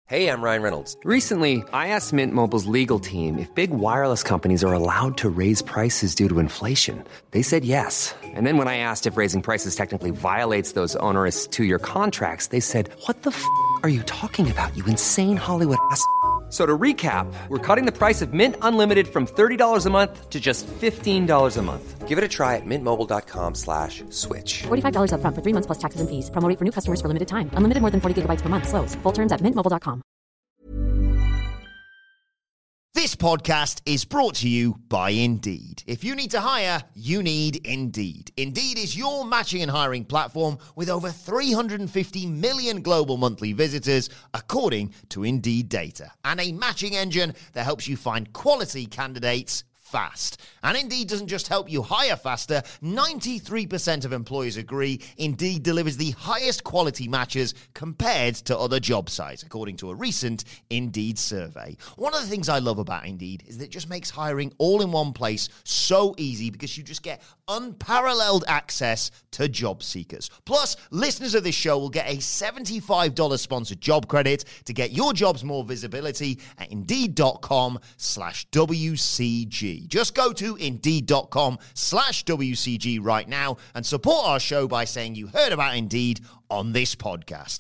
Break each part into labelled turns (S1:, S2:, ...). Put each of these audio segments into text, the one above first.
S1: Hey, I'm Ryan Reynolds.
S2: Recently, I asked Mint Mobile's legal team if big wireless companies are allowed to raise prices due to inflation. They said yes. And then when I asked if raising prices technically violates those onerous two-year contracts, they said, "What the f*** are you talking about, you insane Hollywood ass?" So to recap, we're cutting the price of Mint Unlimited from $30 a month to just $15 a month.
S1: Give it a try at mintmobile.com/switch.
S3: $45 up front for 3 months plus taxes and fees. Promo rate for new customers for limited time. Unlimited more than 40 gigabytes per month. Slows full terms at mintmobile.com.
S4: This podcast is brought to you by Indeed. If you need to hire, you need Indeed. Indeed is your matching and hiring platform with over 350 million global monthly visitors, according to Indeed data, and a matching engine that helps you find quality candidates fast. And Indeed doesn't just help you hire faster. 93% of employers agree Indeed delivers the highest quality matches compared to other job sites, according to a recent Indeed survey. One of the things I love about Indeed is that it just makes hiring all in one place so easy because you just get unparalleled access to job seekers. Plus, listeners of this show will get a $75 sponsored job credit to get your jobs more visibility at Indeed.com/WCG. Just go to Indeed.com/WCG right now and support our show by saying you heard about Indeed on this podcast.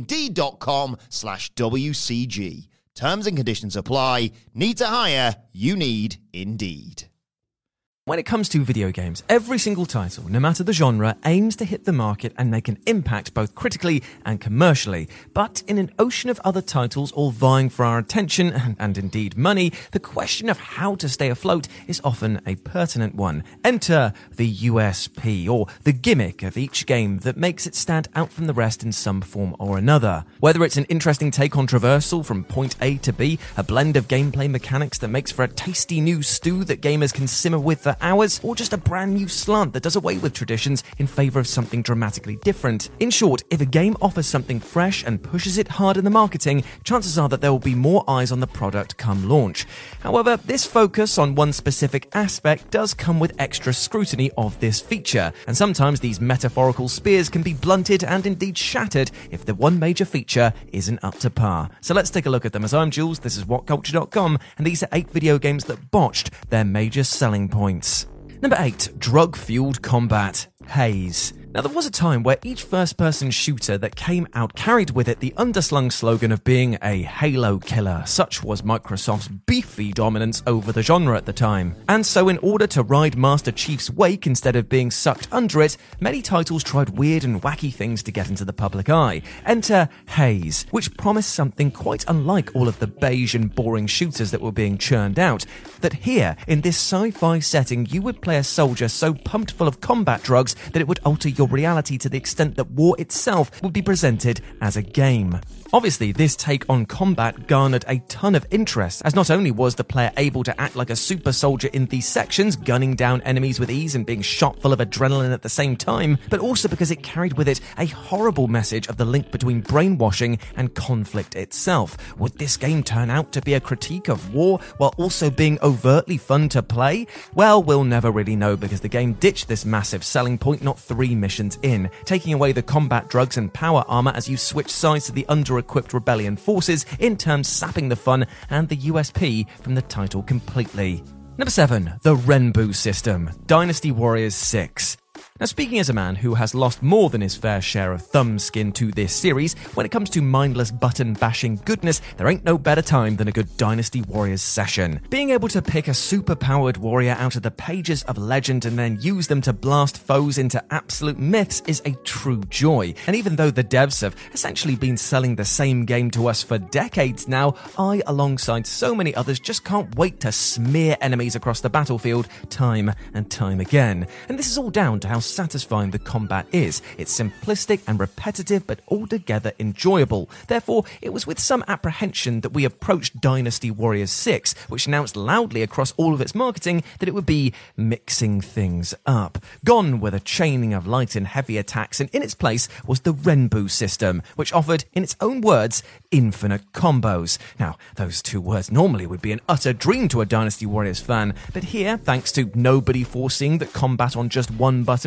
S4: Indeed.com/WCG. Terms and conditions apply. Need to hire? You need Indeed.
S5: When it comes to video games, every single title, no matter the genre, aims to hit the market and make an impact both critically and commercially. But in an ocean of other titles all vying for our attention and indeed money, the question of how to stay afloat is often a pertinent one. Enter the USP, or the gimmick of each game that makes it stand out from the rest in some form or another. Whether it's an interesting take on traversal from point A to B, a blend of gameplay mechanics that makes for a tasty new stew that gamers can simmer with for hours, or just a brand new slant that does away with traditions in favour of something dramatically different. In short, if a game offers something fresh and pushes it hard in the marketing, chances are that there will be more eyes on the product come launch. However, this focus on one specific aspect does come with extra scrutiny of this feature, and sometimes these metaphorical spears can be blunted and indeed shattered if the one major feature isn't up to par. So let's take a look at them. As I'm Jules, this is WhatCulture.com, and these are 8 video games that botched their major selling points. Number 8, drug-fueled combat. Haze. Now, there was a time where each first-person shooter that came out carried with it the underslung slogan of being a Halo killer. Such was Microsoft's beefy dominance over the genre at the time. And so in order to ride Master Chief's wake instead of being sucked under it, many titles tried weird and wacky things to get into the public eye. Enter Haze, which promised something quite unlike all of the beige and boring shooters that were being churned out. That here, in this sci-fi setting, you would play a soldier so pumped full of combat drugs that it would alter your reality to the extent that war itself would be presented as a game. Obviously, this take on combat garnered a ton of interest, as not only was the player able to act like a super soldier in these sections, gunning down enemies with ease and being shot full of adrenaline at the same time, but also because it carried with it a horrible message of the link between brainwashing and conflict itself. Would this game turn out to be a critique of war while also being overtly fun to play? Well, we'll never really know, because the game ditched this massive selling point not 3 missions in, taking away the combat drugs and power armor as you switch sides to the under-equipped rebellion forces, in turn sapping the fun and the USP from the title completely. Number 7, the Renbu system, Dynasty Warriors 6. Now, speaking as a man who has lost more than his fair share of thumb skin to this series, when it comes to mindless button-bashing goodness, there ain't no better time than a good Dynasty Warriors session. Being able to pick a super-powered warrior out of the pages of legend and then use them to blast foes into absolute myths is a true joy. And even though the devs have essentially been selling the same game to us for decades now, I, alongside so many others, just can't wait to smear enemies across the battlefield time and time again. And this is all down to how satisfying the combat is. It's simplistic and repetitive, but altogether enjoyable. Therefore, it was with some apprehension that we approached Dynasty Warriors 6, which announced loudly across all of its marketing that it would be mixing things up. Gone were the chaining of light and heavy attacks, and in its place was the Renbu system, which offered, in its own words, infinite combos. Now, those 2 words normally would be an utter dream to a Dynasty Warriors fan, but here, thanks to nobody foreseeing that combat on just one button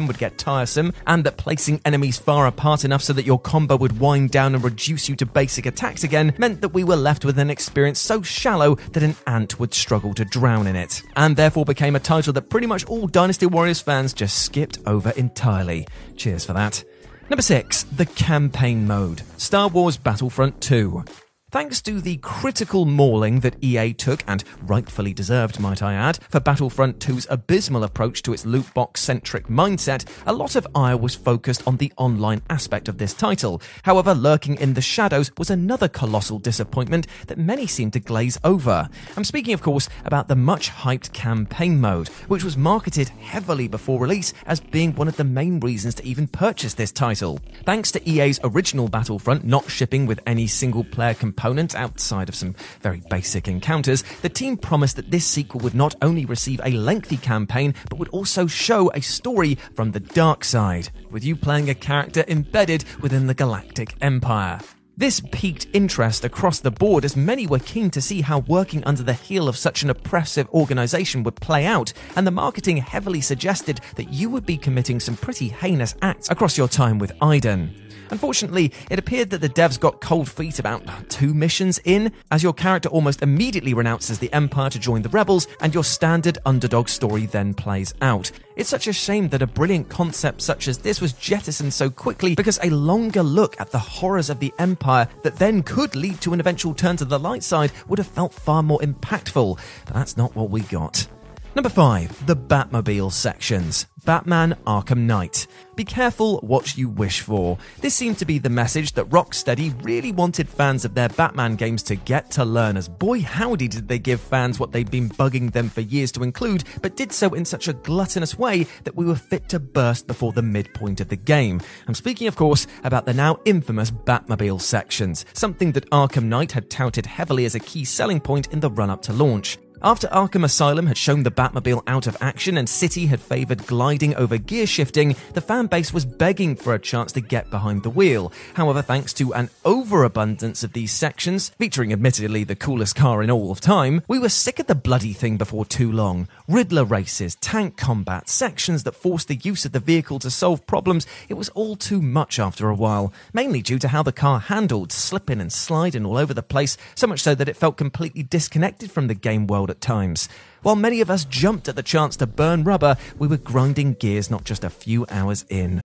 S5: time would get tiresome, and that placing enemies far apart enough so that your combo would wind down and reduce you to basic attacks again meant that we were left with an experience so shallow that an ant would struggle to drown in it, and therefore became a title that pretty much all Dynasty Warriors fans just skipped over entirely. Cheers for that. Number 6, the campaign mode. Star Wars Battlefront 2. Thanks to the critical mauling that EA took, and rightfully deserved, might I add, for Battlefront 2's abysmal approach to its loot box-centric mindset, a lot of ire was focused on the online aspect of this title. However, lurking in the shadows was another colossal disappointment that many seem to glaze over. I'm speaking, of course, about the much-hyped campaign mode, which was marketed heavily before release as being one of the main reasons to even purchase this title. Thanks to EA's original Battlefront not shipping with any single-player component outside of some very basic encounters, the team promised that this sequel would not only receive a lengthy campaign, but would also show a story from the dark side, with you playing a character embedded within the Galactic Empire. This piqued interest across the board as many were keen to see how working under the heel of such an oppressive organisation would play out, and the marketing heavily suggested that you would be committing some pretty heinous acts across your time with Iden. Unfortunately, it appeared that the devs got cold feet about 2 missions in, as your character almost immediately renounces the Empire to join the rebels, and your standard underdog story then plays out. It's such a shame that a brilliant concept such as this was jettisoned so quickly, because a longer look at the horrors of the Empire that then could lead to an eventual turn to the light side would have felt far more impactful, but that's not what we got. Number 5, the Batmobile sections. Batman Arkham Knight. Be careful what you wish for. This seemed to be the message that Rocksteady really wanted fans of their Batman games to get to learn, as boy howdy did they give fans what they'd been bugging them for years to include, but did so in such a gluttonous way that we were fit to burst before the midpoint of the game. I'm speaking, of course, about the now infamous Batmobile sections, something that Arkham Knight had touted heavily as a key selling point in the run-up to launch. After Arkham Asylum had shown the Batmobile out of action and City had favoured gliding over gear shifting, the fan base was begging for a chance to get behind the wheel. However, thanks to an overabundance of these sections, featuring admittedly the coolest car in all of time, we were sick of the bloody thing before too long. Riddler races, tank combat, sections that forced the use of the vehicle to solve problems, it was all too much after a while, mainly due to how the car handled, slipping and sliding all over the place, so much so that it felt completely disconnected from the game world at times. While many of us jumped at the chance to burn rubber, we were grinding gears not just a few hours in.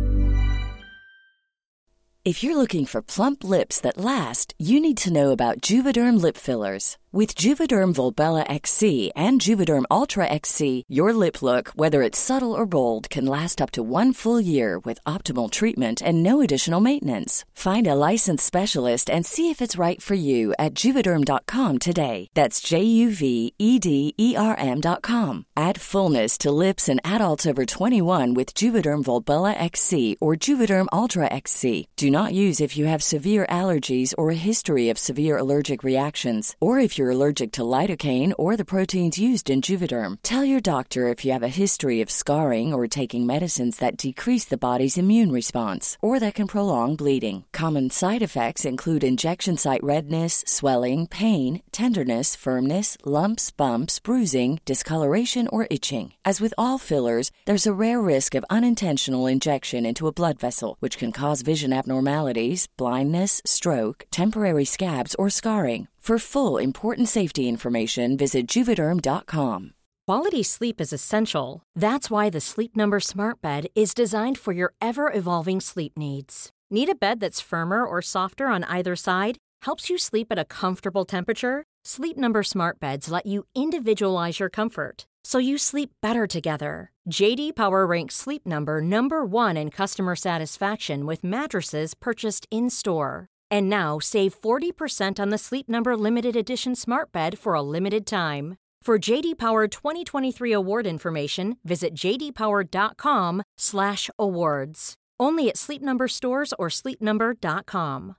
S6: If you're looking for plump lips that last, you need to know about Juvederm lip fillers. With Juvederm Volbella XC and Juvederm Ultra XC, your lip look, whether it's subtle or bold, can last up to 1 full year with optimal treatment and no additional maintenance. Find a licensed specialist and see if it's right for you at Juvederm.com today. That's JUVEDERM.com. Add fullness to lips in adults over 21 with Juvederm Volbella XC or Juvederm Ultra XC. Do not use if you have severe allergies or a history of severe allergic reactions, or if you're allergic to lidocaine or the proteins used in Juvederm. Tell your doctor if you have a history of scarring or taking medicines that decrease the body's immune response or that can prolong bleeding. Common side effects include injection site redness, swelling, pain, tenderness, firmness, lumps, bumps, bruising, discoloration, or itching. As with all fillers, there's a rare risk of unintentional injection into a blood vessel, which can cause vision abnormalities, blindness, stroke, temporary scabs, or scarring. For full, important safety information, visit Juvederm.com.
S7: Quality sleep is essential. That's why the Sleep Number Smart Bed is designed for your ever-evolving sleep needs. Need a bed that's firmer or softer on either side? Helps you sleep at a comfortable temperature? Sleep Number Smart Beds let you individualize your comfort, so you sleep better together. J.D. Power ranks Sleep Number number 1 in customer satisfaction with mattresses purchased in-store. And now, save 40% on the Sleep Number Limited Edition Smart Bed for a limited time. For J.D. Power 2023 award information, visit jdpower.com/awards. Only at Sleep Number stores or sleepnumber.com.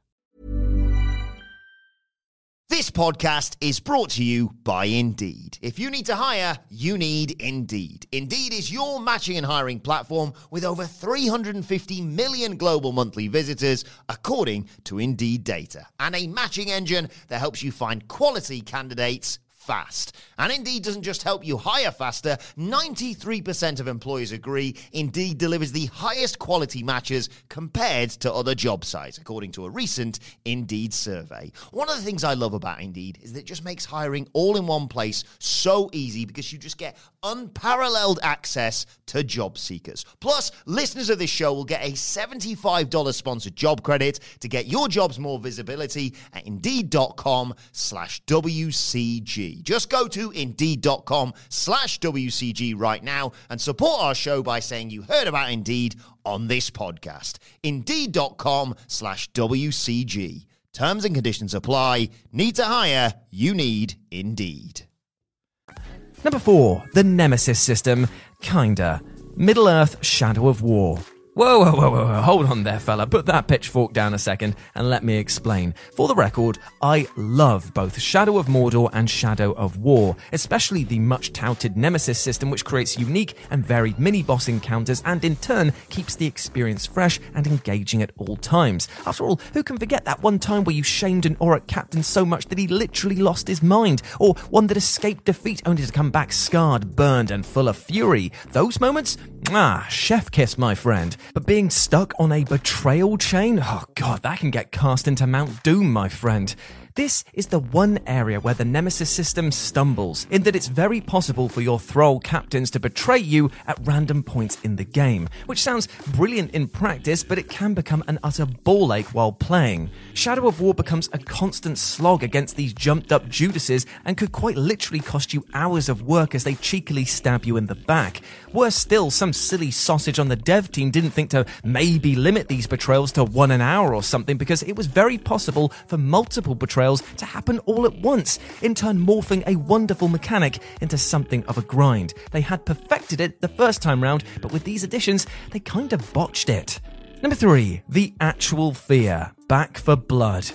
S4: This podcast is brought to you by Indeed. If you need to hire, you need Indeed. Indeed is your matching and hiring platform with over 350 million global monthly visitors, according to Indeed data, and a matching engine that helps you find quality candidates fast. And Indeed doesn't just help you hire faster. 93% of employers agree Indeed delivers the highest quality matches compared to other job sites, according to a recent Indeed survey. One of the things I love about Indeed is that it just makes hiring all in one place so easy because you just get unparalleled access to job seekers. Plus, listeners of this show will get a $75 sponsored job credit to get your jobs more visibility at Indeed.com/WCG. Just go to Indeed.com/WCG right now and support our show by saying you heard about Indeed on this podcast. Indeed.com/WCG. Terms and conditions apply. Need to hire? You need Indeed.
S5: Number 4, the Nemesis system. Kinda. Middle-earth Shadow of War. Whoa, hold on there, fella. Put that pitchfork down a second and let me explain. For the record, I love both Shadow of Mordor and Shadow of War, especially the much-touted Nemesis system, which creates unique and varied mini-boss encounters and, in turn, keeps the experience fresh and engaging at all times. After all, who can forget that one time where you shamed an Auric captain so much that he literally lost his mind, or one that escaped defeat only to come back scarred, burned, and full of fury? Those moments? Chef kiss, my friend. But being stuck on a betrayal chain? Oh god, that can get cast into Mount Doom, my friend. This is the one area where the Nemesis system stumbles, in that it's very possible for your thrall captains to betray you at random points in the game, which sounds brilliant in practice, but it can become an utter ball ache while playing. Shadow of War becomes a constant slog against these jumped-up Judases and could quite literally cost you hours of work as they cheekily stab you in the back. Worse still, some silly sausage on the dev team didn't think to maybe limit these betrayals to 1 an hour or something, because it was very possible for multiple betrayals to happen all at once, in turn morphing a wonderful mechanic into something of a grind. They had perfected it the first time round, but with these additions, they kind of botched it. Number 3, the actual fear. Back 4 Blood.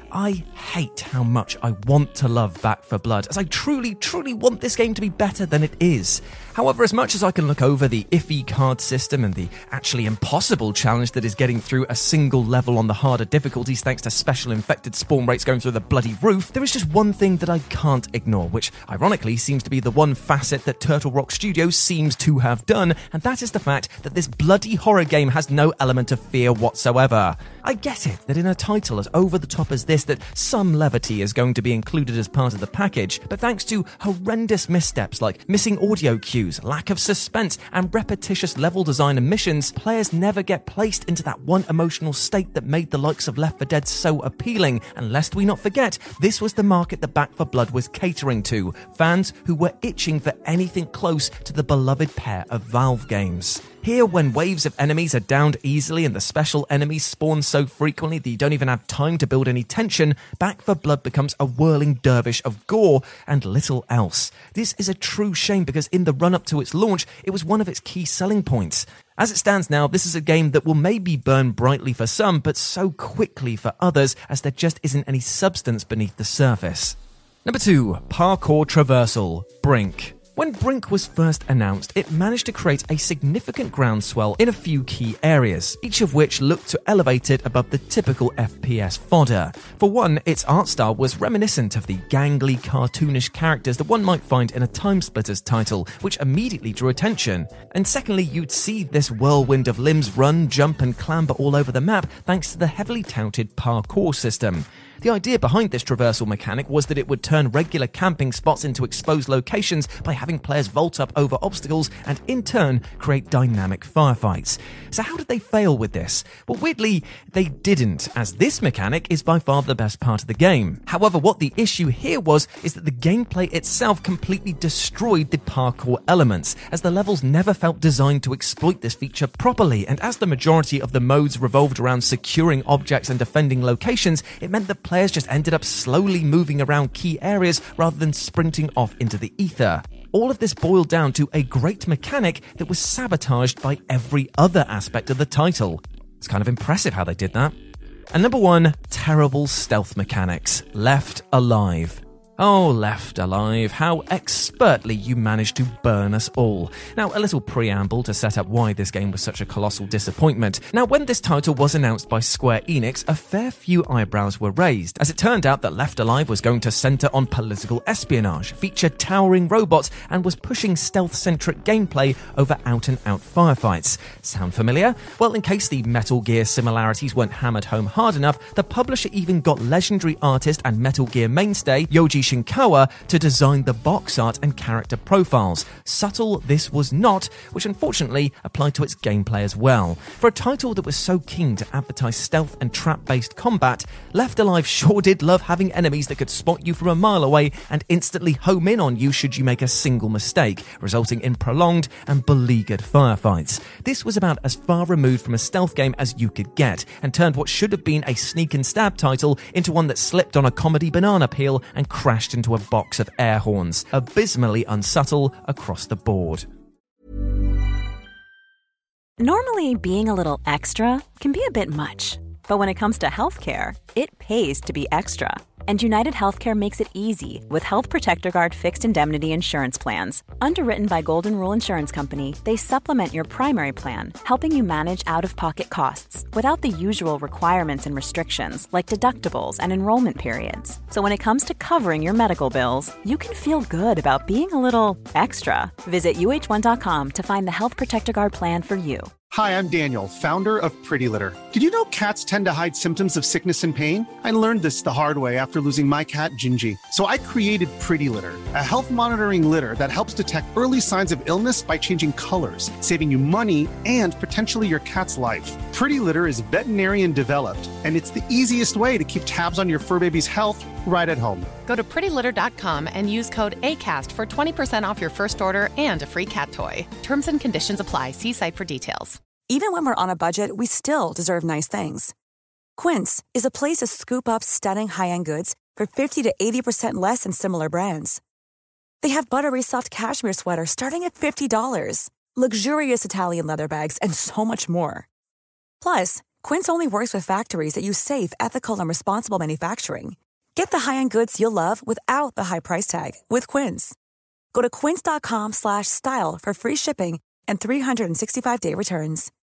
S5: I hate how much I want to love Back 4 Blood, as I truly want this game to be better than it is. However, as much as I can look over the iffy card system and the actually impossible challenge that is getting through a single level on the harder difficulties thanks to special infected spawn rates going through the bloody roof, there is just one thing that I can't ignore, which ironically seems to be the one facet that Turtle Rock Studios seems to have done, and that is the fact that this bloody horror game has no element of fear whatsoever. I get it that in a title as over the top as this, that some levity is going to be included as part of the package, but thanks to horrendous missteps like missing audio cues, lack of suspense, and repetitious level design and missions, players never get placed into that one emotional state that made the likes of Left 4 Dead so appealing. And lest we not forget, this was the market that Back 4 Blood was catering to, fans who were itching for anything close to the beloved pair of Valve games. Here, when waves of enemies are downed easily and the special enemies spawn so frequently that you don't even have time to build any tension, Back 4 Blood becomes a whirling dervish of gore and little else. This is a true shame because in the run-up to its launch, it was one of its key selling points. As it stands now, this is a game that will maybe burn brightly for some, but so quickly for others, as there just isn't any substance beneath the surface. Number 2, Parkour Traversal, Brink. When Brink was first announced, it managed to create a significant groundswell in a few key areas, each of which looked to elevate it above the typical FPS fodder. For one, its art style was reminiscent of the gangly, cartoonish characters that one might find in a Timesplitters title, which immediately drew attention. And secondly, you'd see this whirlwind of limbs run, jump and clamber all over the map thanks to the heavily touted parkour system. The idea behind this traversal mechanic was that it would turn regular camping spots into exposed locations by having players vault up over obstacles and in turn create dynamic firefights. So how did they fail with this? Well, weirdly, they didn't, as this mechanic is by far the best part of the game. However, what the issue here is that the gameplay itself completely destroyed the parkour elements, as the levels never felt designed to exploit this feature properly, and as the majority of the modes revolved around securing objects and defending locations, it meant that players just ended up slowly moving around key areas rather than sprinting off into the ether. All of this boiled down to a great mechanic that was sabotaged by every other aspect of the title. It's kind of impressive how they did that. And number 1, terrible stealth mechanics, Left Alive. Oh, Left Alive, how expertly you managed to burn us all. Now, a little preamble to set up why this game was such a colossal disappointment. Now, when this title was announced by Square Enix, a fair few eyebrows were raised, as it turned out that Left Alive was going to centre on political espionage, feature towering robots, and was pushing stealth-centric gameplay over out-and-out firefights. Sound familiar? Well, in case the Metal Gear similarities weren't hammered home hard enough, the publisher even got legendary artist and Metal Gear mainstay Yoji Shinkawa to design the box art and character profiles. Subtle this was not, which unfortunately applied to its gameplay as well. For a title that was so keen to advertise stealth and trap-based combat, Left Alive sure did love having enemies that could spot you from a mile away and instantly home in on you should you make a single mistake, resulting in prolonged and beleaguered firefights. This was about as far removed from a stealth game as you could get, and turned what should have been a sneak and stab title into one that slipped on a comedy banana peel and crashed into a box of air horns, abysmally unsubtle across the board.
S8: Normally, being a little extra can be a bit much, but when it comes to healthcare, it pays to be extra. And United Healthcare makes it easy with Health Protector Guard fixed indemnity insurance plans. Underwritten by Golden Rule Insurance Company, they supplement your primary plan, helping you manage out-of-pocket costs without the usual requirements and restrictions like deductibles and enrollment periods. So when it comes to covering your medical bills, you can feel good about being a little extra. Visit UH1.com to find the Health Protector Guard plan for you.
S9: Hi, I'm Daniel, founder of Pretty Litter. Did you know cats tend to hide symptoms of sickness and pain? I learned this the hard way after losing my cat, Gingy. So I created Pretty Litter, a health monitoring litter that helps detect early signs of illness by changing colors, saving you money and potentially your cat's life. Pretty Litter is veterinarian developed, and it's the easiest way to keep tabs on your fur baby's health right at home.
S10: Go to prettylitter.com and use code ACAST for 20% off your first order and a free cat toy. Terms and conditions apply. See site for details.
S11: Even when we're on a budget, we still deserve nice things. Quince is a place to scoop up stunning high-end goods for 50 to 80% less than similar brands. They have buttery soft cashmere sweaters starting at $50, luxurious Italian leather bags, and so much more. Plus, Quince only works with factories that use safe, ethical, and responsible manufacturing. Get the high-end goods you'll love without the high price tag with Quince. Go to quince.com/style for free shipping and 365-day returns.